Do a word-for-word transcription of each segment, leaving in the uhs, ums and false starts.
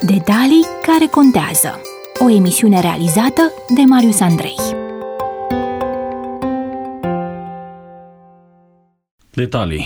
Detalii care contează. O emisiune realizată de Marius Andrei. Detalii.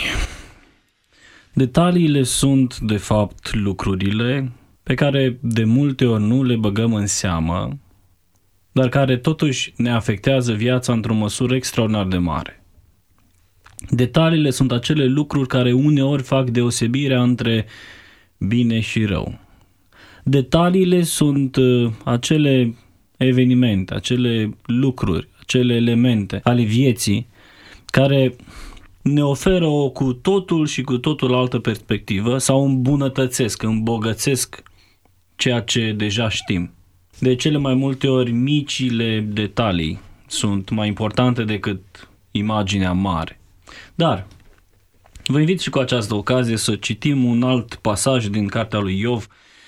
Detaliile sunt, de fapt, lucrurile pe care de multe ori nu le băgăm în seamă, dar care totuși ne afectează viața într-o măsură extraordinar de mare. Detaliile sunt acele lucruri care uneori fac deosebirea între bine și rău. Detaliile sunt acele evenimente, acele lucruri, acele elemente ale vieții care ne oferă o cu totul și cu totul altă perspectivă sau îmbunătățesc, îmbogățesc ceea ce deja știm. De cele mai multe ori, micile detalii sunt mai importante decât imaginea mare. Dar vă invit și cu această ocazie să citim un alt pasaj din cartea lui Iov,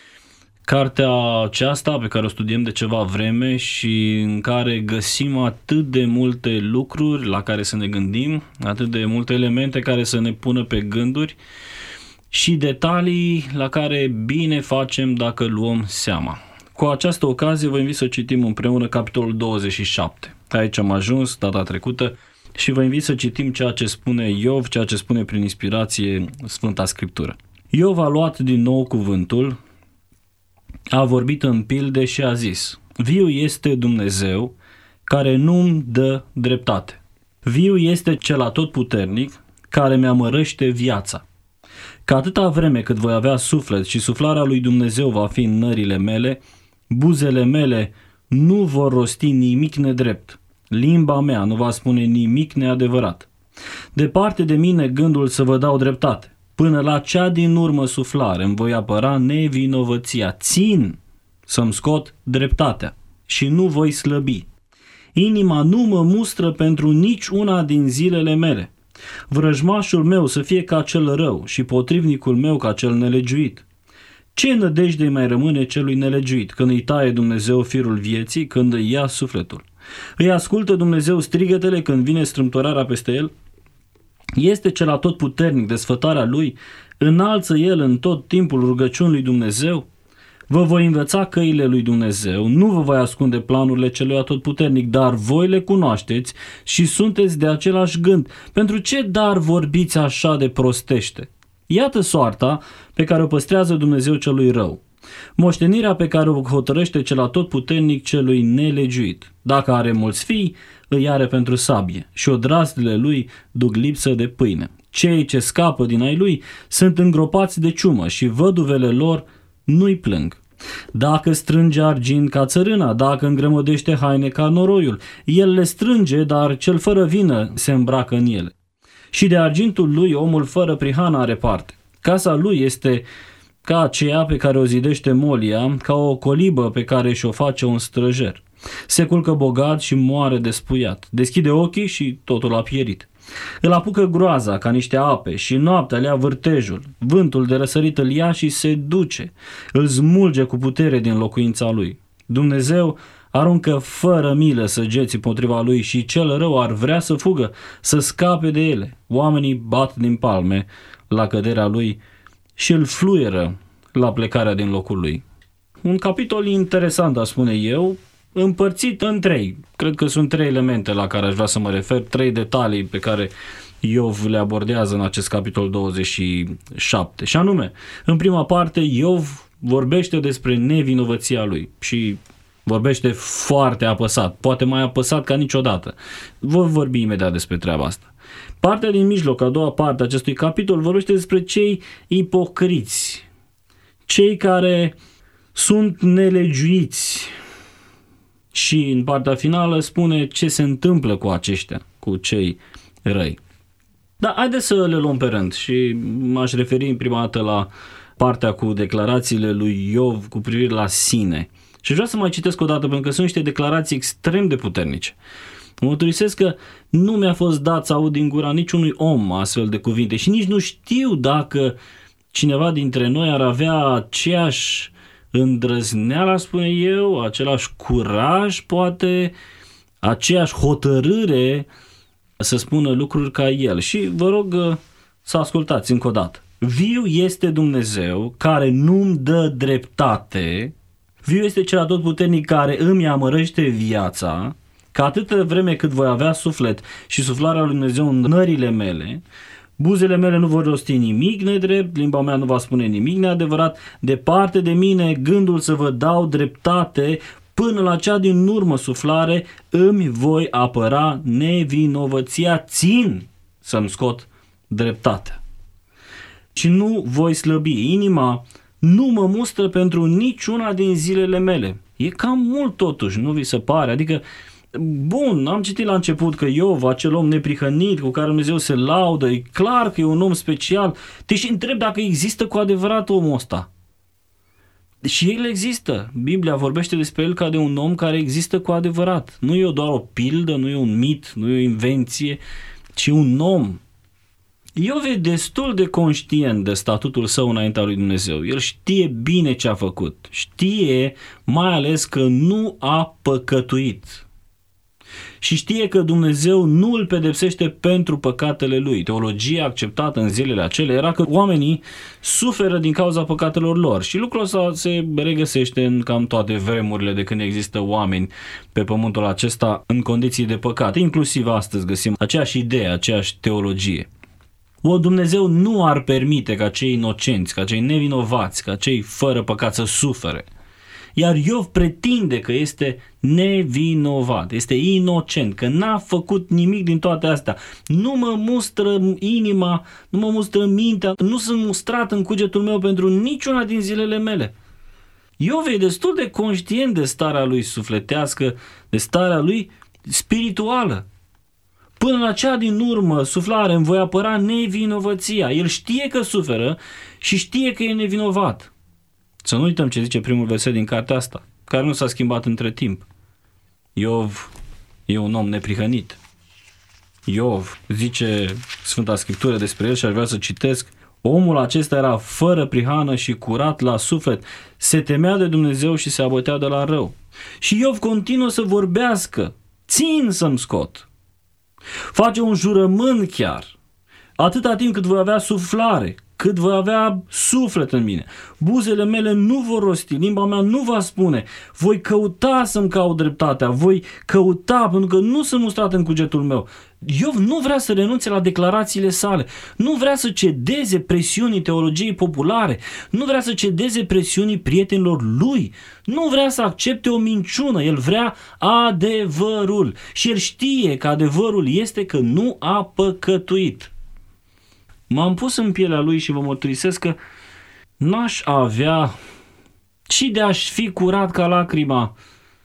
cartea aceasta pe care o studiem de ceva vreme și în care găsim atât de multe lucruri la care să ne gândim, atât de multe elemente care să ne pună pe gânduri și detalii la care bine facem dacă luăm seama. Cu această ocazie vă invit să citim împreună capitolul douăzeci și șapte. Aici am ajuns data trecută și vă invit să citim ceea ce spune Iov, ceea ce spune prin inspirație Sfânta Scriptură. Iov a luat din nou cuvântul, a vorbit în pilde și a zis: viu este Dumnezeu care nu-mi dă dreptate. Viu este cel atotputernic care mi-amărăște viața. Că atâta vreme cât voi avea suflet și suflarea lui Dumnezeu va fi în nările mele, buzele mele nu vor rosti nimic nedrept. Limba mea nu va spune nimic neadevărat. Departe de mine gândul să vă dau dreptate. Până la cea din urmă suflare îmi voi apăra nevinovăția. Țin să-mi scot dreptatea și nu voi slăbi. Inima nu mă mustră pentru nici una din zilele mele. Vrăjmașul meu să fie ca cel rău și potrivnicul meu ca cel nelegiuit. Ce nădejde mai rămâne celui nelegiuit când îi taie Dumnezeu firul vieții, când îi ia sufletul? Îi ascultă Dumnezeu strigătele când vine strâmtorarea peste el? Este cel atotputernic de sfătarea lui? Înalță el în tot timpul rugăciuni lui Dumnezeu? Vă voi învăța căile lui Dumnezeu, nu vă voi ascunde planurile celui atotputernic, dar voi le cunoașteți și sunteți de același gând. Pentru ce dar vorbiți așa de prostește? Iată soarta pe care o păstrează Dumnezeu celui rău, moștenirea pe care o hotărăște cel atotputernic celui nelegiuit. Dacă are mulți fii, îi are pentru sabie și odraslile lui duc lipsă de pâine. Cei ce scapă din ai lui sunt îngropați de ciumă și văduvele lor nu-i plâng. Dacă strânge argint ca țărâna, dacă îngrămădește haine ca noroiul, el le strânge, dar cel fără vină se îmbracă în ele. Și de argintul lui omul fără prihană are parte. Casa lui este ca aceea pe care o zidește molia, ca o colibă pe care și-o face un străjer. Se culcă bogat și moare despuiat. Deschide ochii și totul a pierit. Îl apucă groaza ca niște ape și noaptea le ia vârtejul. Vântul de răsărit îl ia și se duce. Îl smulge cu putere din locuința lui. Dumnezeu aruncă fără milă săgeții potriva lui și cel rău ar vrea să fugă, să scape de ele. Oamenii bat din palme la căderea lui și îl fluieră la plecarea din locul lui. Un capitol interesant, aș spune eu, împărțit în trei. Cred că sunt trei elemente la care aș vrea să mă refer, trei detalii pe care Iov le abordează în acest capitol douăzeci și șapte. Și anume, în prima parte, Iov vorbește despre nevinovăția lui și vorbește foarte apăsat, poate mai apăsat ca niciodată. Voi vorbi imediat despre treaba asta. Partea din mijloc, a doua parte a acestui capitol, vorbește despre cei ipocriți, cei care sunt nelegiuiți. Și în partea finală spune ce se întâmplă cu aceștia, cu cei răi. Dar haideți să le luăm pe rând și m-aș referi în prima dată la partea cu declarațiile lui Iov cu privire la sine. Și vreau să mai citesc o dată pentru că sunt niște declarații extrem de puternice. Mă mărturisesc că nu mi-a fost dat să aud din gura niciunui om astfel de cuvinte și nici nu știu dacă cineva dintre noi ar avea aceeași îndrăzneală, spune eu, același curaj, poate, aceeași hotărâre să spună lucruri ca el. Și vă rog să ascultați încă o dată. Viu este Dumnezeu care nu-mi dă dreptate, viu este cel atotputernic care îmi amărăște viața, că atâtă vreme cât voi avea suflet și suflarea lui Dumnezeu în nările mele, buzele mele nu vor rosti nimic nedrept, limba mea nu va spune nimic neadevărat, departe de mine gândul să vă dau dreptate, până la cea din urmă suflare îmi voi apăra nevinovăția, țin să-mi scot dreptatea. Și nu voi slăbi, inima nu mă mustră pentru niciuna din zilele mele. E cam mult totuși, nu vi se pare? Adică, bun, am citit la început că Iov, acel om neprihănit cu care Dumnezeu se laudă, e clar că e un om special. Te și întreb dacă există cu adevărat omul ăsta. Și el există. Biblia vorbește despre el ca de un om care există cu adevărat. Nu e doar o pildă, nu e un mit, nu e o invenție, ci un om. Iov e destul de conștient de statutul său înaintea lui Dumnezeu. El știe bine ce a făcut. Știe mai ales că nu a păcătuit. Și știe că Dumnezeu nu îl pedepsește pentru păcatele lui. Teologia acceptată în zilele acelea era că oamenii suferă din cauza păcatelor lor. Și lucrul ăsta se regăsește în cam toate vremurile de când există oameni pe pământul acesta în condiții de păcat. Inclusiv astăzi găsim aceeași idee, aceeași teologie. O, Dumnezeu nu ar permite ca cei inocenți, ca cei nevinovați, ca cei fără păcat să sufere. Iar Iov pretinde că este nevinovat, este inocent, că n-a făcut nimic din toate astea. Nu mă mustră inima, nu mă mustră mintea, nu sunt mustrat în cugetul meu pentru niciuna din zilele mele. Iov e destul de conștient de starea lui sufletească, de starea lui spirituală. Până la cea din urmă suflare îmi voi apăra nevinovăția. El știe că suferă și știe că e nevinovat. Să nu uităm ce zice primul verset din cartea asta, care nu s-a schimbat între timp. Iov e un om neprihănit. Iov, zice Sfânta Scriptură despre el și aș vrea să citesc, omul acesta era fără prihană și curat la suflet, se temea de Dumnezeu și se abătea de la rău. Și Iov continuă să vorbească, țin să-mi scot. Face un jurământ chiar, atâta timp cât voi avea suflare, cât voi avea suflet în mine. Buzele mele nu vor rosti, limba mea nu va spune. Voi căuta să-mi caut dreptatea, voi căuta, pentru că nu sunt mustrat în cugetul meu. Iov nu vrea să renunțe la declarațiile sale, nu vrea să cedeze presiunii teologiei populare, nu vrea să cedeze presiunii prietenilor lui, nu vrea să accepte o minciună, el vrea adevărul. Și el știe că adevărul este că nu a păcătuit. M-am pus în pielea lui și vă mărturisesc că n-aș avea și de aș fi curat ca lacrima,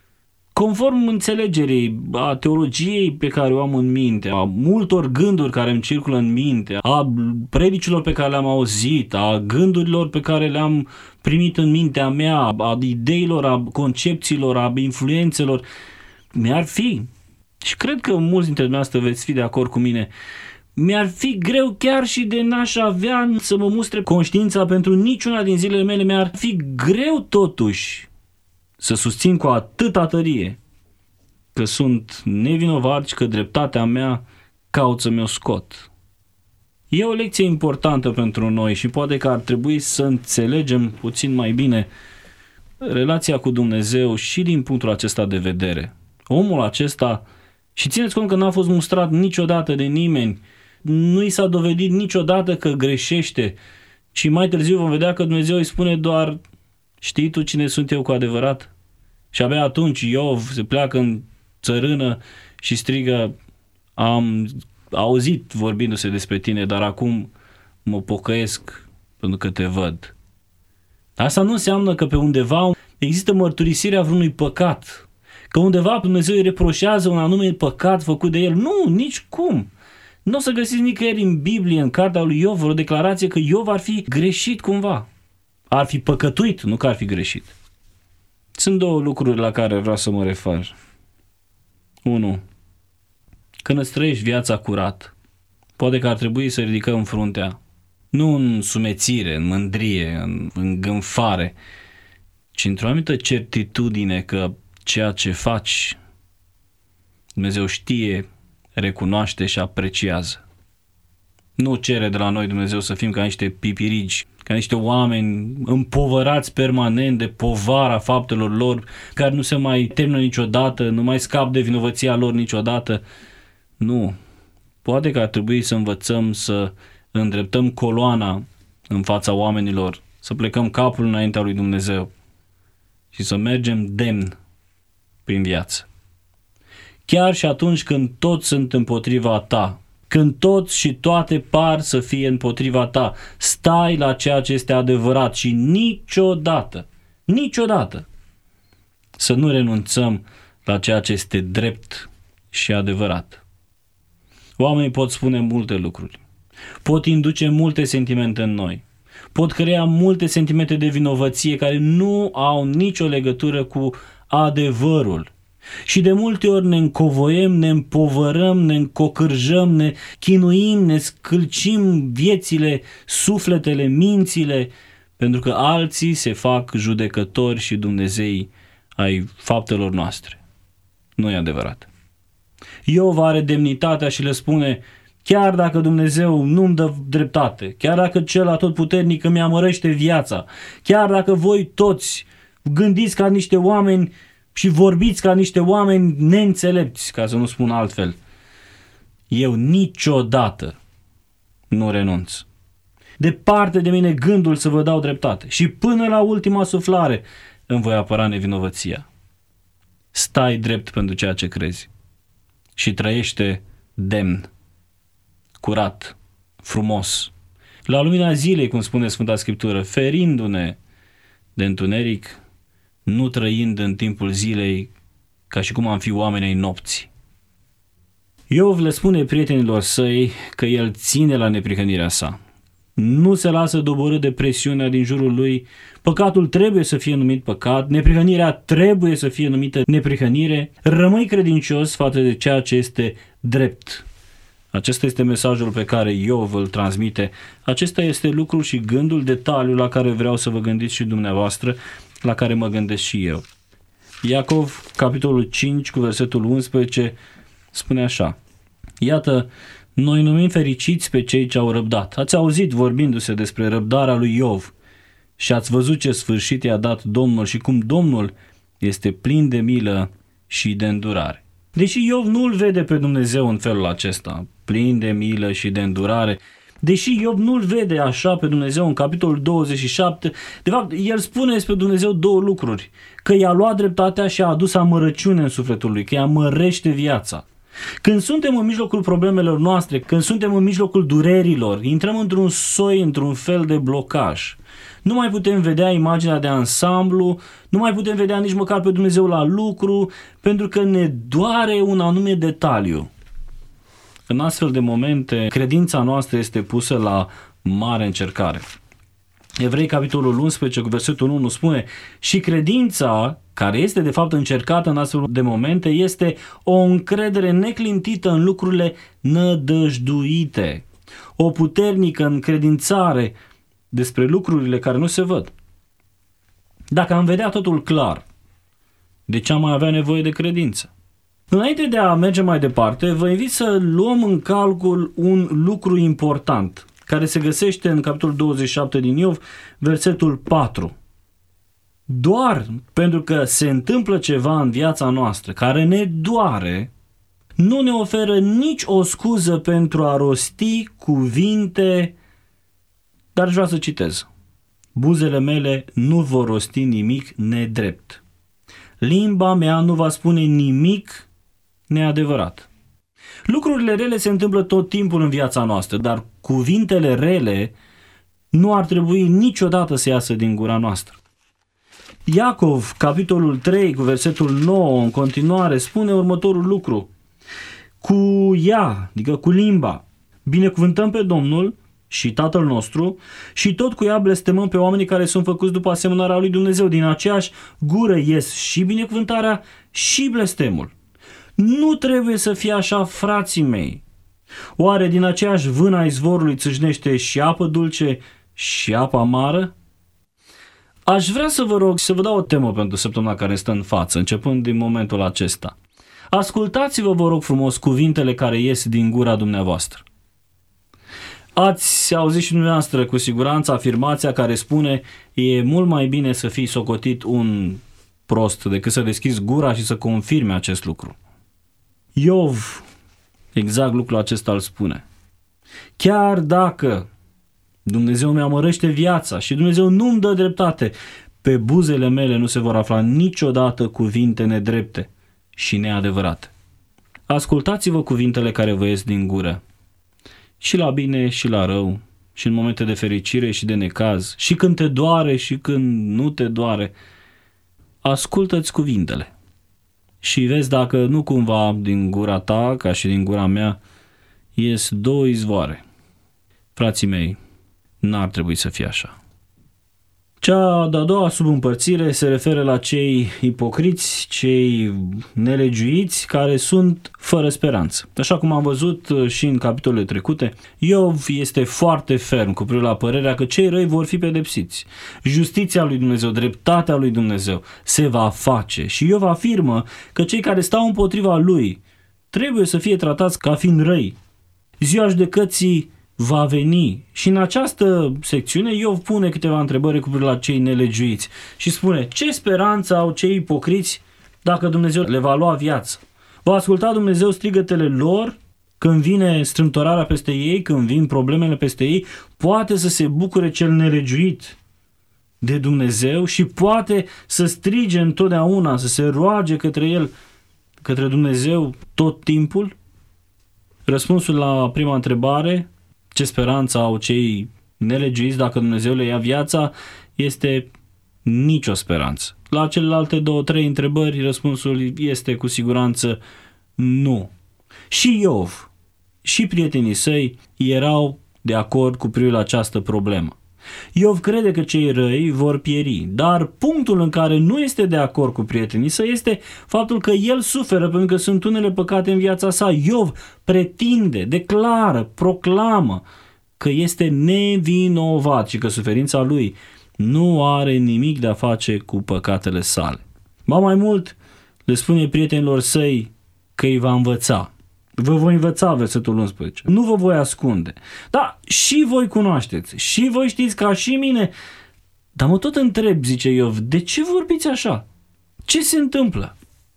conform înțelegerii a teologiei pe care o am în minte, a multor gânduri care îmi circulă în minte, a predicilor pe care le-am auzit, a gândurilor pe care le-am primit în mintea mea, a ideilor, a concepțiilor, a influențelor, mi-ar fi, și cred că mulți dintre dumneavoastră veți fi de acord cu mine, mi-ar fi greu chiar și de n-aș avea să mă mustre conștiința pentru niciuna din zilele mele, mi-ar fi greu totuși să susțin cu atâta tărie că sunt nevinovat și că dreptatea mea caut să mi-o scot. E o lecție importantă pentru noi și poate că ar trebui să înțelegem puțin mai bine relația cu Dumnezeu și din punctul acesta de vedere. Omul acesta, și țineți cont că n-a fost mustrat niciodată de nimeni, nu i s-a dovedit niciodată că greșește, și mai târziu vom vedea că Dumnezeu îi spune doar, știi tu cine sunt eu cu adevărat? Și abia atunci Iov se pleacă în țărână și strigă, am auzit vorbindu-se despre tine, dar acum mă pocăiesc pentru că te văd. Asta nu înseamnă că pe undeva există mărturisirea vreunui păcat, că undeva Dumnezeu îi reproșează un anume păcat făcut de el. Nu, nici cum. Nu o să găsiți nicăieri în Biblie, în cartea lui Iov, o declarație că Iov ar fi greșit cumva. Ar fi păcătuit, nu că ar fi greșit. Sunt două lucruri la care vreau să mă refer. Unu. Când îți trăiești viața curat, poate că ar trebui să ridicăm fruntea, nu în sumețire, în mândrie, în îngânfare, ci într-o anumită certitudine că ceea ce faci, Dumnezeu știe, recunoaște și apreciază. Nu cere de la noi Dumnezeu să fim ca niște pipirigi, ca niște oameni împovărați permanent de povara faptelor lor, care nu se mai termină niciodată, nu mai scap de vinovăția lor niciodată. Nu. Poate că ar trebui să învățăm să îndreptăm coloana în fața oamenilor, să plecăm capul înaintea lui Dumnezeu și să mergem demn prin viață. Chiar și atunci când toți sunt împotriva ta, când toți și toate par să fie împotriva ta, stai la ceea ce este adevărat și niciodată, niciodată să nu renunțăm la ceea ce este drept și adevărat. Oamenii pot spune multe lucruri, pot induce multe sentimente în noi, pot crea multe sentimente de vinovăție care nu au nicio legătură cu adevărul. Și de multe ori ne încovoiem, ne împovărăm, ne încocârjăm, ne chinuim, ne scâlcim viețile, sufletele, mințile, pentru că alții se fac judecători și Dumnezei ai faptelor noastre. Nu e adevărat. Iov are demnitatea și le spune: chiar dacă Dumnezeu nu-mi dă dreptate, chiar dacă Cel Atotputernic îmi amărăște viața, chiar dacă voi toți gândiți ca niște oameni și vorbiți ca niște oameni neînțelepți, ca să nu spun altfel, eu niciodată nu renunț. Departe de mine gândul să vă dau dreptate și până la ultima suflare îmi voi apăra nevinovăția. Stai drept pentru ceea ce crezi și trăiește demn, curat, frumos, la lumina zilei, cum spune Sfânta Scriptură, ferindu-ne de întuneric, nu trăind în timpul zilei ca și cum am fi oamenii nopții. Iov le spune prietenilor săi că el ține la neprihănirea sa. Nu se lasă doborât de presiunea din jurul lui. Păcatul trebuie să fie numit păcat, neprihănirea trebuie să fie numită neprihănire. Rămâi credincios față de ceea ce este drept. Acesta este mesajul pe care Iov îl transmite. Acesta este lucrul și gândul, detaliul la care vreau să vă gândiți și dumneavoastră, la care mă gândesc și eu. Iacov, capitolul cinci, cu versetul unsprezece, spune așa: iată, noi numim fericiți pe cei ce au răbdat. Ați auzit vorbindu-se despre răbdarea lui Iov și ați văzut ce sfârșit i-a dat Domnul și cum Domnul este plin de milă și de îndurare. Deși Iov nu îl vede pe Dumnezeu în felul acesta, plin de milă și de îndurare, deși Iov nu-l vede așa pe Dumnezeu în capitolul douăzeci și șapte, de fapt, el spune despre Dumnezeu două lucruri: că i-a luat dreptatea și a adus amărăciune în sufletul lui, că i-a mărește viața. Când suntem în mijlocul problemelor noastre, când suntem în mijlocul durerilor, intrăm într-un soi, într-un fel de blocaj. Nu mai putem vedea imaginea de ansamblu, nu mai putem vedea nici măcar pe Dumnezeu la lucru, pentru că ne doare un anume detaliu. În astfel de momente, credința noastră este pusă la mare încercare. Evrei, capitolul unsprezece, cu versetul unu, spune: și credința, care este de fapt încercată în astfel de momente, este o încredere neclintită în lucrurile nădăjduite, o puternică încredințare despre lucrurile care nu se văd. Dacă am vedea totul clar, de ce am mai avea nevoie de credință? Înainte de a merge mai departe, vă invit să luăm în calcul un lucru important, care se găsește în capitolul douăzeci și șapte din Iov, versetul patru. Doar pentru că se întâmplă ceva în viața noastră care ne doare, nu ne oferă nici o scuză pentru a rosti cuvinte, dar aș vrea să citez: buzele mele nu vor rosti nimic nedrept. Limba mea nu va spune nimic neadevărat. Lucrurile rele se întâmplă tot timpul în viața noastră, dar cuvintele rele nu ar trebui niciodată să iasă din gura noastră. Iacov, capitolul trei, cu versetul nouă, în continuare, spune următorul lucru: cu ea, adică cu limba, binecuvântăm pe Domnul și Tatăl nostru și tot cu ea blestemăm pe oamenii care sunt făcuți după asemănarea lui Dumnezeu. Din aceeași gură ies și binecuvântarea și blestemul. Nu trebuie să fie așa, frații mei. Oare din aceeași vână a izvorului țâșnește și apă dulce și apă amară? Aș vrea să vă rog să vă dau o temă pentru săptămâna care stă în față, începând din momentul acesta. Ascultați-vă, vă rog frumos, cuvintele care ies din gura dumneavoastră. Ați auzit și dumneavoastră cu siguranță afirmația care spune: e mult mai bine să fii socotit un prost decât să deschizi gura și să confirme acest lucru. Iov exact lucrul acesta îl spune. Chiar dacă Dumnezeu mi-amărăște viața și Dumnezeu nu-mi dă dreptate, pe buzele mele nu se vor afla niciodată cuvinte nedrepte și neadevărate. Ascultați-vă cuvintele care vă ies din gură, și la bine și la rău, și în momente de fericire și de necaz, și când te doare și când nu te doare. Ascultă-ți cuvintele și vezi dacă nu cumva din gura ta, ca și din gura mea, ies două izvoare. Frații mei, n-ar trebui să fie așa. Cea de-a doua subîmpărțire se referă la cei ipocriți, cei nelegiuiți, care sunt fără speranță. Așa cum am văzut și în capitolele trecute, Iov este foarte ferm cu privire la părerea că cei răi vor fi pedepsiți. Justiția lui Dumnezeu, dreptatea lui Dumnezeu se va face și Iov afirmă că cei care stau împotriva lui trebuie să fie tratați ca fiind răi. Ziua judecății va veni și în această secțiune Iov pune câteva întrebări cu privire la cei nelegiuiți și spune: ce speranță au cei ipocriți dacă Dumnezeu le va lua viața? Va asculta Dumnezeu strigătele lor când vine strâmtorarea peste ei, când vin problemele peste ei? Poate să se bucure cel nelegiuit de Dumnezeu și poate să strige întotdeauna, să se roage către el, către Dumnezeu tot timpul? Răspunsul la prima întrebare, ce speranță au cei nelegiuiți dacă Dumnezeu le ia viața, este nicio speranță. La celelalte două, trei întrebări, răspunsul este cu siguranță nu. Și Iov și prietenii săi erau de acord cu privire la această problemă. Iov crede că cei răi vor pieri, dar punctul în care nu este de acord cu prietenii săi este faptul că el suferă pentru că sunt unele păcate în viața sa. Iov pretinde, declară, proclamă că este nevinovat și că suferința lui nu are nimic de a face cu păcatele sale. Ba mai mult, le spune prietenilor săi că îi va învăța. Vă voi învăța, versetul unsprezece. Nu vă voi ascunde. Da, și voi cunoașteți, și voi știți ca și mine. Dar mă tot întreb, zice Iov, de ce vorbiți așa? Ce se întâmplă?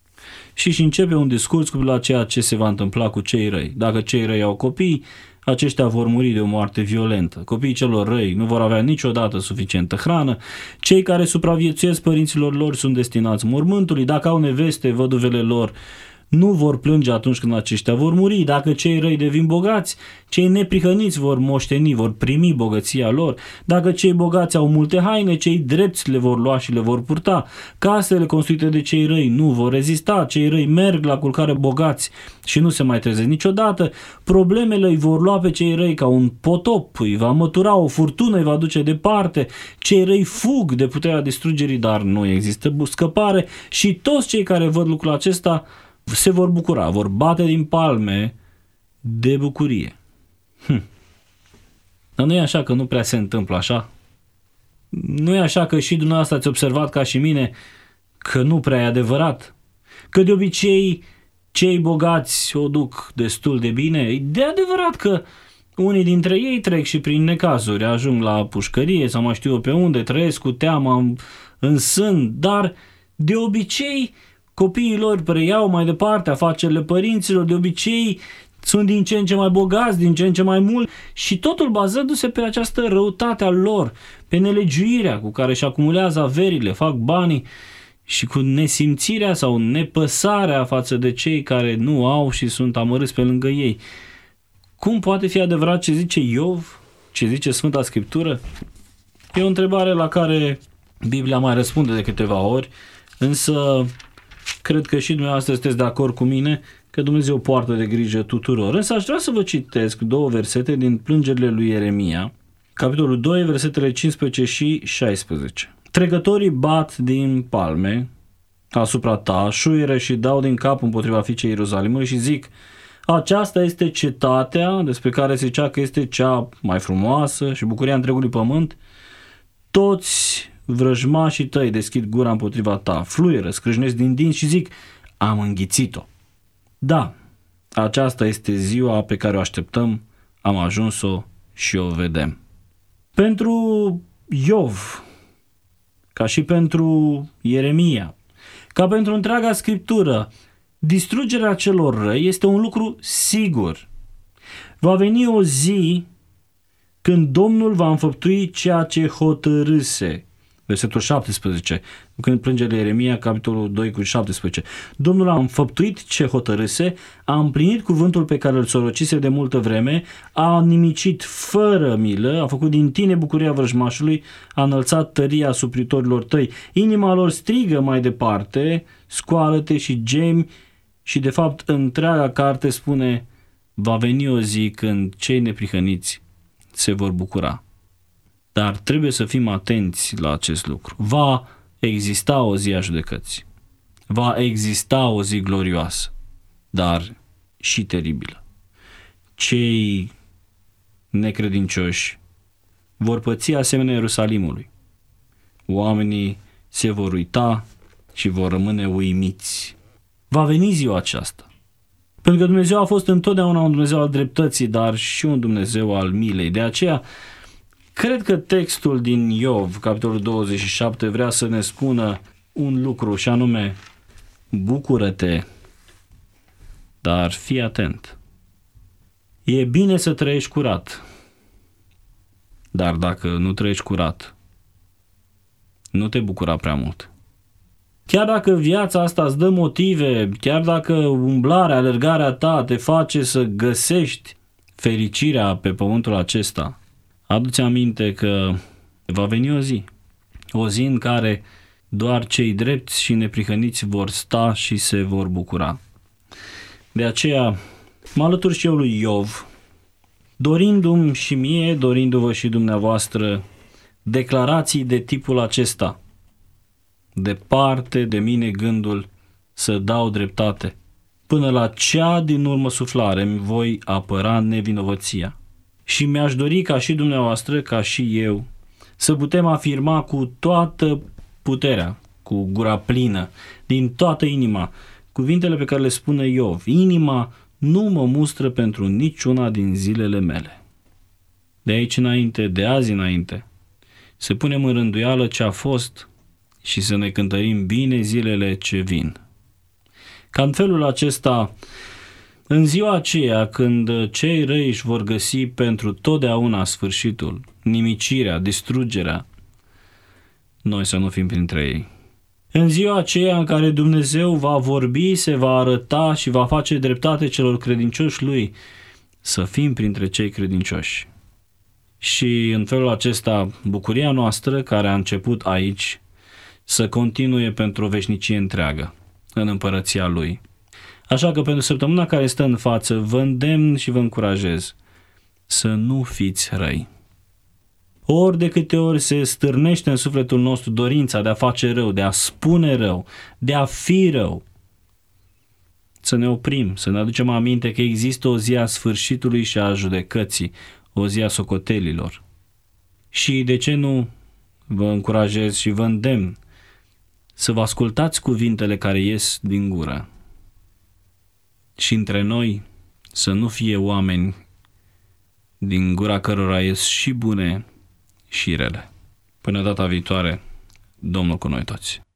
Și își începe un discurs cu la ceea ce se va întâmpla cu cei răi. Dacă cei răi au copii, aceștia vor muri de o moarte violentă. Copiii celor răi nu vor avea niciodată suficientă hrană. Cei care supraviețuiesc părinților lor sunt destinați mormântului. Dacă au neveste, văduvele lor nu vor plânge atunci când aceștia vor muri. Dacă cei răi devin bogați, cei neprihăniți vor moșteni, vor primi bogăția lor. Dacă cei bogați au multe haine, cei drepți le vor lua și le vor purta. Casele construite de cei răi nu vor rezista. Cei răi merg la culcare bogați și nu se mai trezesc niciodată. Problemele îi vor lua pe cei răi ca un potop, îi va mătura, o furtună îi va duce departe. Cei răi fug de puterea distrugerii, dar nu există scăpare și toți cei care văd lucrul acesta se vor bucura, vor bate din palme de bucurie. Hm. Dar nu e așa că nu prea se întâmplă așa? Nu e așa că și dumneavoastră ați observat ca și mine că nu prea e adevărat? Că de obicei cei bogați o duc destul de bine? E de adevărat că unii dintre ei trec și prin necazuri, ajung la pușcărie sau mai știu eu pe unde, trăiesc cu teama în, în sân, dar de obicei copiii lor preiau mai departe afacerile părinților, de obicei sunt din ce în ce mai bogați, din ce în ce mai mult și totul bazându-se pe această răutate a lor, pe nelegiuirea cu care își acumulează averile, fac banii și cu nesimțirea sau nepăsarea față de cei care nu au și sunt amărâți pe lângă ei. Cum poate fi adevărat ce zice Iov, ce zice Sfânta Scriptură? E o întrebare la care Biblia mai răspunde de câteva ori, însă cred că și dumneavoastră sunteți de acord cu mine că Dumnezeu poartă de grijă tuturor. Însă aș vrea să vă citesc două versete din Plângerile lui Ieremia, capitolul doi, versetele cincisprezece și șaisprezece. Trecătorii bat din palme asupra ta, șuieră și dau din cap împotriva fiicei Ierusalimului și zic: aceasta este cetatea despre care se zicea că este cea mai frumoasă și bucuria întregului pământ. Toți vrăjmașii tăi deschid gura împotriva ta, fluieră, scrâșnesc din dinți și zic: am înghițit-o. Da, aceasta este ziua pe care o așteptăm, am ajuns-o și o vedem. Pentru Iov, ca și pentru Ieremia, ca pentru întreaga Scriptură, distrugerea celor răi este un lucru sigur. Va veni o zi când Domnul va înfăptui ceea ce hotărâse. Versetul șaptesprezece, când plânge de Ieremia, capitolul doi cu șaptesprezece. Domnul a înfăptuit ce hotărâse, a împlinit cuvântul pe care îl sorocise de multă vreme, a nimicit fără milă, a făcut din tine bucuria vrăjmașului, a înălțat tăria supritorilor tăi. Inima lor strigă mai departe, scoală-te și gemi, și de fapt întreaga carte spune: va veni o zi când cei neprihăniți se vor bucura. Dar trebuie să fim atenți la acest lucru. Va exista o zi a judecății. Va exista o zi glorioasă, dar și teribilă. Cei necredincioși vor păți asemenea Ierusalimului. Oamenii se vor uita și vor rămâne uimiți. Va veni ziua aceasta. Pentru că Dumnezeu a fost întotdeauna un Dumnezeu al dreptății, dar și un Dumnezeu al milei. De aceea, cred că textul din Iov, capitolul douăzeci și șapte, vrea să ne spună un lucru, și anume: bucură-te, dar fii atent. E bine să trăiești curat, dar dacă nu trăiești curat, nu te bucura prea mult. Chiar dacă viața asta îți dă motive, chiar dacă umblarea, alergarea ta te face să găsești fericirea pe pământul acesta, adu-ți aminte că va veni o zi, o zi în care doar cei drepți și neprihăniți vor sta și se vor bucura. De aceea mă alătur și eu lui Iov, dorindu-mi și mie, dorindu-vă și dumneavoastră, declarații de tipul acesta: departe de mine gândul să dau dreptate, până la cea din urmă suflare îmi voi apăra nevinovăția. Și mi-aș dori ca și dumneavoastră, ca și eu, să putem afirma cu toată puterea, cu gura plină, din toată inima, cuvintele pe care le spune Iov: inima nu mă mustră pentru niciuna din zilele mele. De aici înainte, de azi înainte, să punem în rânduială ce a fost și să ne cântărim bine zilele ce vin. Ca în felul acesta, în ziua aceea când cei răi își vor găsi pentru totdeauna sfârșitul, nimicirea, distrugerea, noi să nu fim printre ei. În ziua aceea în care Dumnezeu va vorbi, se va arăta și va face dreptate celor credincioși Lui, să fim printre cei credincioși. Și în felul acesta, bucuria noastră, care a început aici, să continue pentru o veșnicie întreagă în împărăția Lui. Așa că pentru săptămâna care stă în față, vă îndemn și vă încurajez să nu fiți răi. Ori de câte ori se stârnește în sufletul nostru dorința de a face rău, de a spune rău, de a fi rău, să ne oprim, să ne aducem aminte că există o zi a sfârșitului și a judecății, o zi a socotelilor. Și de ce nu vă încurajez și vă îndemn să vă ascultați cuvintele care ies din gură și între noi să nu fie oameni din gura cărora ies și bune și rele. Până data viitoare, Domnul cu noi toți.